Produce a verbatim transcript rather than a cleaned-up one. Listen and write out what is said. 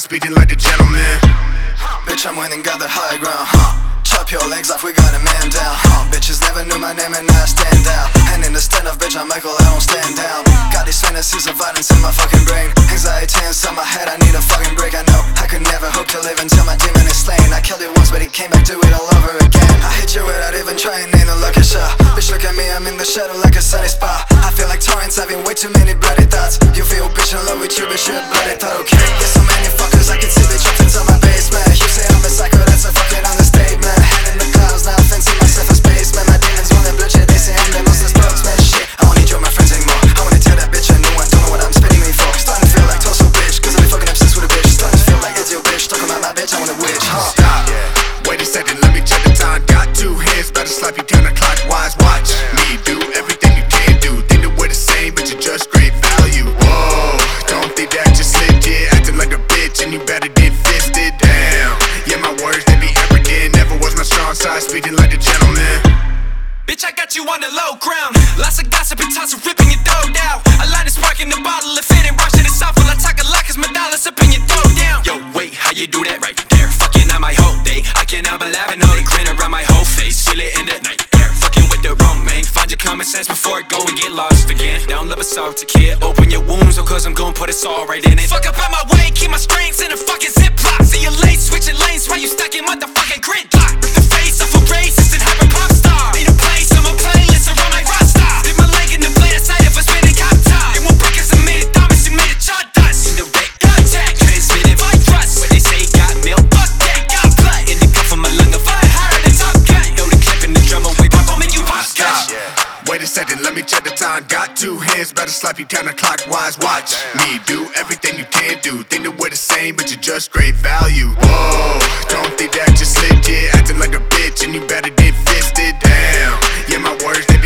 speeding like a gentleman. Bitch, I'm winning, got the high ground, huh? Chop your legs off, we got a man down, huh? Bitches never knew my name and now I stand out. And in the stand-up, bitch, I'm Michael, I don't stand down. Got these fantasies of violence in my fucking brain. Anxiety inside my head, I need a fucking break. I know I could never hope to live until my demon is slain. I killed it once, but he came back, do it all over again. I hit you without even trying, ain't no lucky shot. Bitch, look at me, I'm in the shadow like a sunny spot. I feel like torrents, having way too many bloody thoughts. You feel bitch in love with you, but you're a bloody thought, okay? There's so many fuckers, I can see they trapped inside my basement. You say I'm a psycho, that's a fucking understatement. Head in the clouds, now fancy myself a spaceman. My demons want the bloodshed, they say I'm the most spokesman. Shit, I don't need you and my friends anymore. I wanna tell that bitch a new one, don't know what I'm spending me for. Starting to feel like Tulsa bitch, cause I be fucking obsessed with a bitch. Starting to feel like it's your bitch, talking about my bitch, I want a witch, huh? Stop, wait a second, let me check the time. Got two hands, better slap you counterclockwise. Watch me do everything you can do. Think that we're the same, but you just great value. Whoa, don't think that you slipped, yeah. Acting like a bitch and you better get fisted down. Yeah, my words, they be arrogant. Never was my strong side, speaking like a gentleman. Bitch, I got you on the low ground. Lots of gossip and toss of ripping your dough down. I line a spark in the bottle, if it ain't rushed and it's off. Well, I talk a lot cause my dollars up in your throat down. Yo, wait, how you do that right there? Fucking on my whole day. I can't help but laughing, all the grin around my whole face. Feel it in the night air. Fucking with the wrong man. Find your common sense before it go and get lost again. Don't love a salty kid. Open your wounds, or cause I'm gon' put us all right in it. Fuck up out my way, keep my strings in a fucking ziplock. See you late, switching lanes while you stuck in motherfucking gridlock. Rip the face off a racist and hyper pop star. Need a place on my playlist around my roster. Dip my leg in the blade aside if I spin a cop top. It won't break us a minute, Thomas, you made a chart dust. In the red contact, transmitted by trust. What they say got milk, fuck that, got blood. In the cuff of my lung, if I heard the top gun. Know the clip in the drum away, pop on make you pop Stop, wait a second, let me check the time. Got two hands, better slap you counterclockwise. Watch me do everything you can do. Think that we're the same, but you're just great value. Whoa, don't think that you slipped, yeah. Acting like a bitch and you better get fisted down. Yeah, my words, they